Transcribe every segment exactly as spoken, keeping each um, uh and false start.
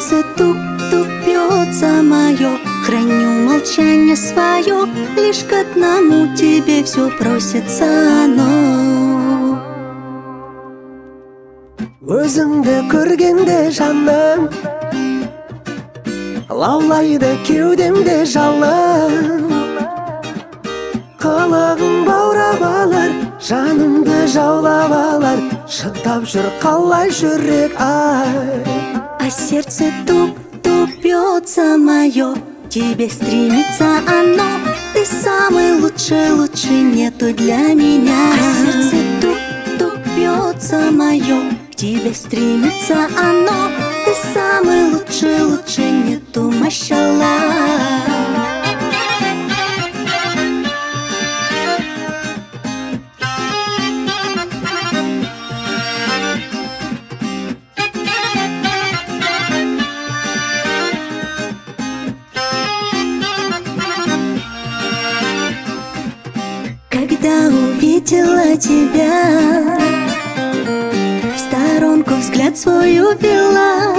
сердце тук-тук бьется мое, храню молчание свое, лишь к одному тебе все просится оно. Өзіңді көргенде жаным, лаулайды кеудемде жалын. Қылығың баурап алар, жанымды жаулап алар, шыдап жүр қалай жүрек ай. А сердце тук-тук бьется мое, тебе стремится оно. Ты самый лучший, лучше нету для меня. А сердце тук-тук бьется мое, к тебе стремится оно. Ты самый лучший, лучше нету, машаллах. Когда увидела тебя, в сторонку взгляд свой увела.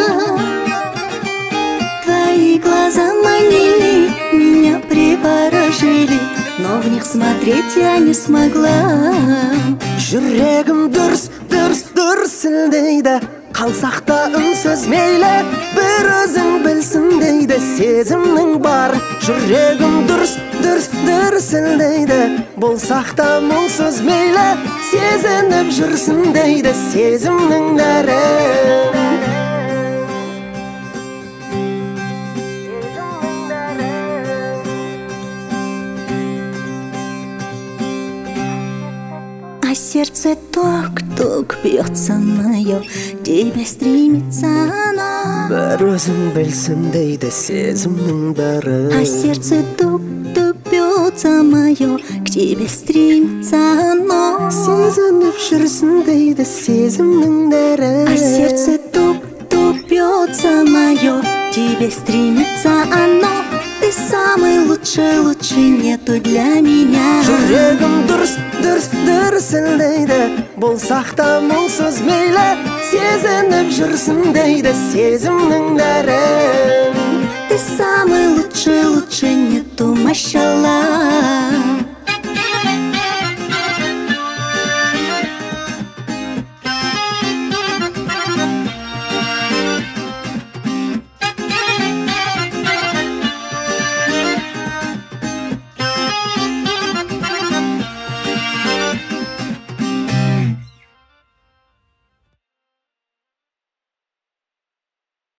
Твои глаза манили, меня приворожили, но в них смотреть я не смогла. Жүрегім дұрс, дұрс, дұрсын дейді, қалсақ та үнсіз мейлі, бір өзің білсін дейді, сезімнің бар. Жүрегім дұрс, дұрс, дұрсын дейді, болсақ та мұңсыз мейлі, сезініп жүрсін дейді, сезімнің дәрі. А сердце тук-тук бьется мое, тебе стремится оно. Бір өзің білсін дейді, сезімнің бәрі. А сердце тук-тук бьется мое, к тебе стремится оно. Сезініп жүрсін дейді, сезімнің дәрі. А сердце тук-тук бьется мое, тебе стремится оно. Ты самый лучший, лучше нету для меня. Жүрегім дұрыс, дұрыс, дұрсын дейді, болсақ та мұңсыз мейлі, сезініп жүрсін дейді, сезімнің дәрі. Ты самый лучший, лучше нету, машаллах.